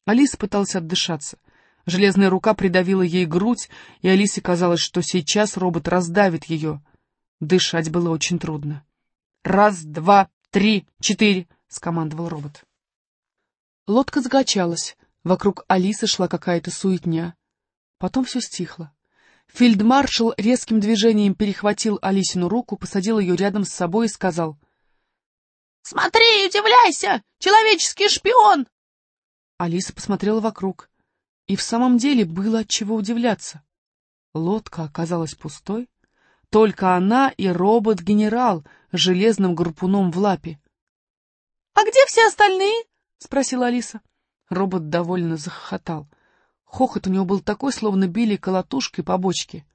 Алиса пыталась отдышаться. Железная рука придавила ей грудь, и Алисе казалось, что сейчас робот раздавит ее. Дышать было очень трудно. «Раз, два, три, четыре!» — скомандовал робот. Лодка закачалась. Вокруг Алисы шла какая-то суетня. Потом все стихло. Фельдмаршал резким движением перехватил Алисину руку, посадил ее рядом с собой и сказал: «Смотри, удивляйся! Человеческий шпион!» Алиса посмотрела вокруг. И в самом деле было от чего удивляться. Лодка оказалась пустой. Только она и робот-генерал с железным гарпуном в лапе. — А где все остальные? — спросила Алиса. Робот довольно захохотал. Хохот у него был такой, словно били колотушкой по бочке.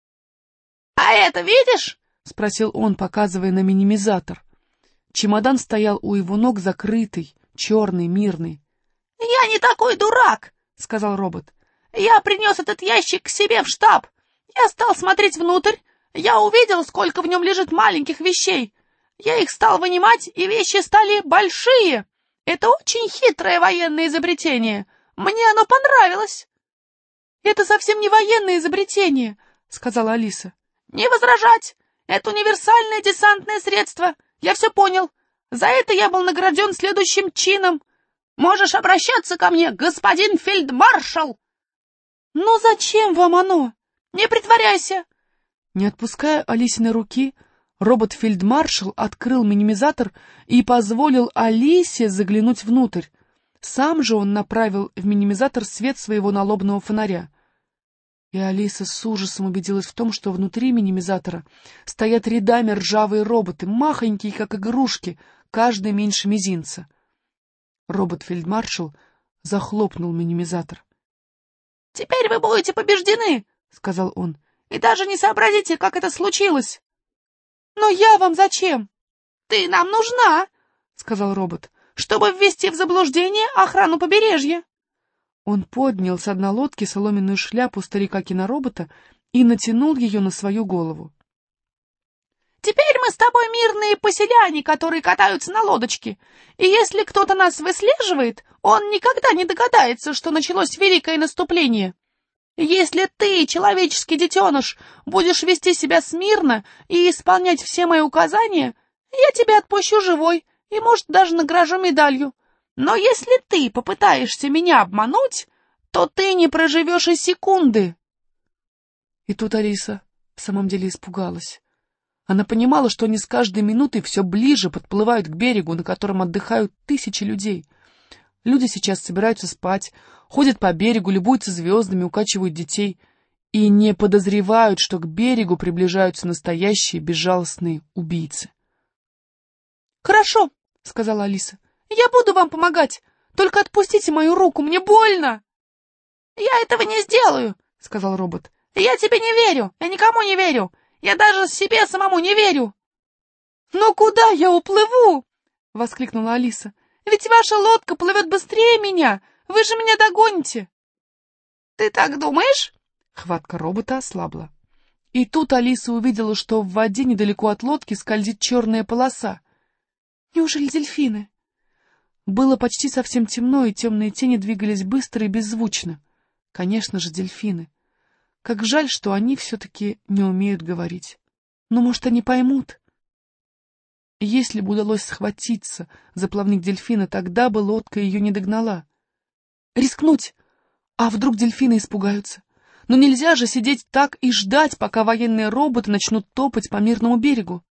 — А это видишь? — спросил он, показывая на минимизатор. Чемодан стоял у его ног закрытый, черный, мирный. — Я не такой дурак! — сказал робот. — Я принес этот ящик к себе в штаб. Я стал смотреть внутрь. Я увидел, сколько в нем лежит маленьких вещей. Я их стал вынимать, и вещи стали большие. Это очень хитрое военное изобретение. Мне оно понравилось. — Это совсем не военное изобретение, — сказала Алиса. — Не возражать. Это универсальное десантное средство. Я все понял. За это я был награжден следующим чином. Можешь обращаться ко мне, господин фельдмаршал. — Ну зачем вам оно? Не притворяйся. Не отпуская Алисиной руки, робот-фельдмаршал открыл минимизатор и позволил Алисе заглянуть внутрь. Сам же он направил в минимизатор свет своего налобного фонаря. И Алиса с ужасом убедилась в том, что внутри минимизатора стоят рядами ржавые роботы, махонькие, как игрушки, каждый меньше мизинца. Робот-фельдмаршал захлопнул минимизатор. — Теперь вы будете побеждены, — сказал он, — и даже не сообразите, как это случилось. — Но я вам зачем? — Ты нам нужна, — сказал робот, — чтобы ввести в заблуждение охрану побережья. Он поднял с дна лодки соломенную шляпу старика-киноробота и натянул ее на свою голову. — Теперь мы с тобой мирные поселяне, которые катаются на лодочке, и если кто-то нас выслеживает, он никогда не догадается, что началось великое наступление. Если ты, человеческий детеныш, будешь вести себя смирно и исполнять все мои указания, я тебя отпущу живой и, может, даже награжу медалью. Но если ты попытаешься меня обмануть, то ты не проживешь и секунды. И тут Алиса в самом деле испугалась. Она понимала, что они с каждой минутой все ближе подплывают к берегу, на котором отдыхают тысячи людей. Люди сейчас собираются спать, ходят по берегу, любуются звездами, укачивают детей и не подозревают, что к берегу приближаются настоящие безжалостные убийцы. — Хорошо, — сказала Алиса, — я буду вам помогать, только отпустите мою руку, мне больно. — Я этого не сделаю, — сказал робот. — Я тебе не верю, я никому не верю, я даже себе самому не верю. — Но куда я уплыву? — воскликнула Алиса. Ведь ваша лодка плывет быстрее меня. Вы же меня догоните. — Ты так думаешь? Хватка робота ослабла. И тут Алиса увидела, что в воде недалеко от лодки скользит черная полоса. Неужели дельфины? Было почти совсем темно, и темные тени двигались быстро и беззвучно. Конечно же, дельфины. Как жаль, что они все-таки не умеют говорить. Но, может, они поймут? Если бы удалось схватиться за плавник дельфина, тогда бы лодка ее не догнала. Рискнуть! А вдруг дельфины испугаются? Но нельзя же сидеть так и ждать, пока военные роботы начнут топать по мирному берегу.